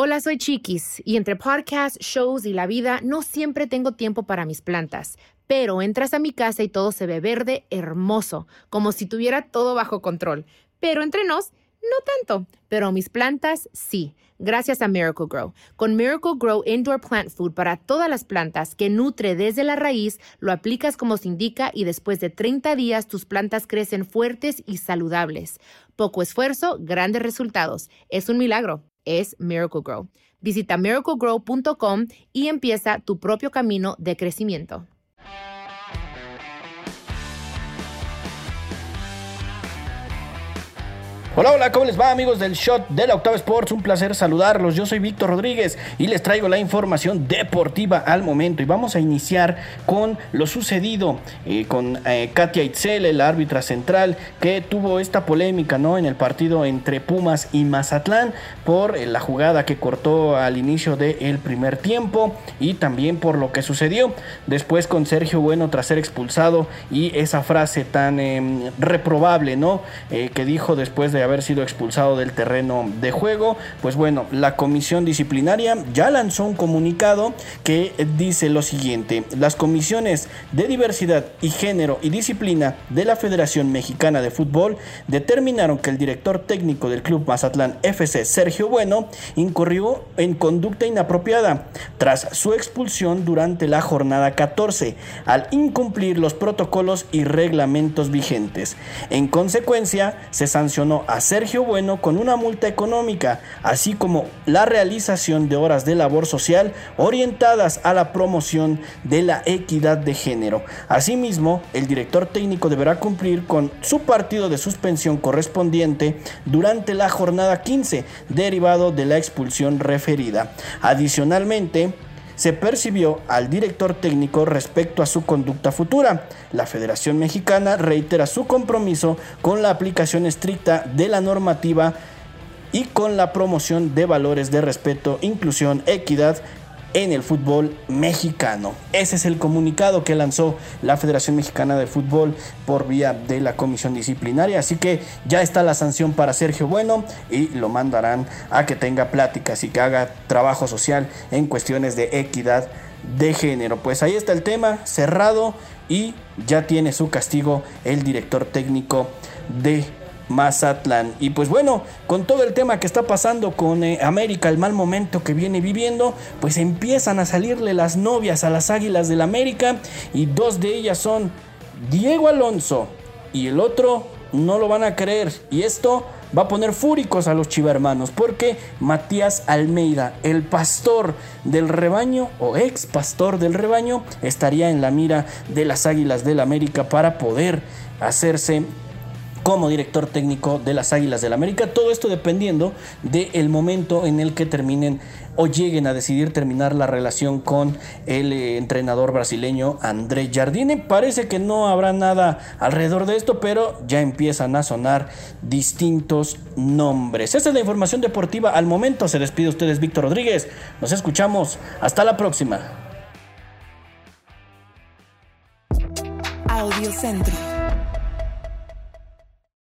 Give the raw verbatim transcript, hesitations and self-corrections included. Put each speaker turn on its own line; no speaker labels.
Hola, soy Chiquis y entre podcasts, shows y la vida no siempre tengo tiempo para mis plantas. Pero entras a mi casa y todo se ve verde, hermoso, como si tuviera todo bajo control. Pero entre nos, no tanto. Pero mis plantas, sí. Gracias a Miracle-Gro. Con Miracle-Gro Indoor Plant Food para todas las plantas que nutre desde la raíz, lo aplicas como se indica y después de treinta días tus plantas crecen fuertes y saludables. Poco esfuerzo, grandes resultados. Es un milagro. Es Miracle-Gro. Visita miracle grow punto com y empieza tu propio camino de crecimiento.
Hola, hola, ¿cómo les va, amigos del Shot de la Octava Sports? Un placer saludarlos. Yo soy Víctor Rodríguez y les traigo la información deportiva al momento. Y vamos a iniciar con lo sucedido eh, con eh, Katia Itzel, el árbitra central, que tuvo esta polémica, ¿no?, en el partido entre Pumas y Mazatlán por eh, la jugada que cortó al inicio del primer tiempo y también por lo que sucedió después con Sergio Bueno tras ser expulsado y esa frase tan eh, reprobable, ¿no?, eh, que dijo después de haber sido expulsado del terreno de juego. Pues bueno, la comisión disciplinaria ya lanzó un comunicado que dice lo siguiente: las comisiones de diversidad y género y disciplina de la Federación Mexicana de Fútbol determinaron que el director técnico del Club Mazatlán F C, Sergio Bueno, incurrió en conducta inapropiada tras su expulsión durante la jornada catorce al incumplir los protocolos y reglamentos vigentes. En consecuencia, se sancionó a Sergio Bueno con una multa económica, así como la realización de horas de labor social orientadas a la promoción de la equidad de género. Asimismo, el director técnico deberá cumplir con su partido de suspensión correspondiente durante la jornada quince, derivado de la expulsión referida. Adicionalmente, se percibió al director técnico respecto a su conducta futura. La Federación Mexicana reitera su compromiso con la aplicación estricta de la normativa y con la promoción de valores de respeto, inclusión, equidad en el fútbol mexicano. Ese es el comunicado que lanzó la Federación Mexicana de Fútbol por vía de la comisión disciplinaria. Así que ya está la sanción para Sergio Bueno y lo mandarán a que tenga pláticas y que haga trabajo social en cuestiones de equidad de género. Pues ahí está el tema cerrado y ya tiene su castigo el director técnico de Mazatlán. Y pues bueno, con todo el tema que está pasando con eh, América, el mal momento que viene viviendo, pues empiezan a salirle las novias a las Águilas del América, y dos de ellas son Diego Alonso y el otro no lo van a creer, y esto va a poner fúricos a los chivermanos, porque Matías Almeida, el pastor del rebaño o ex pastor del rebaño, estaría en la mira de las Águilas del América para poder hacerse como director técnico de las Águilas del América. Todo esto dependiendo del momento en el que terminen o lleguen a decidir terminar la relación con el eh, entrenador brasileño André Jardine. Parece que no habrá nada alrededor de esto, pero ya empiezan a sonar distintos nombres. Esta es la información deportiva al momento. Se despide ustedes Víctor Rodríguez. Nos escuchamos. Hasta la próxima.
Audio Centro.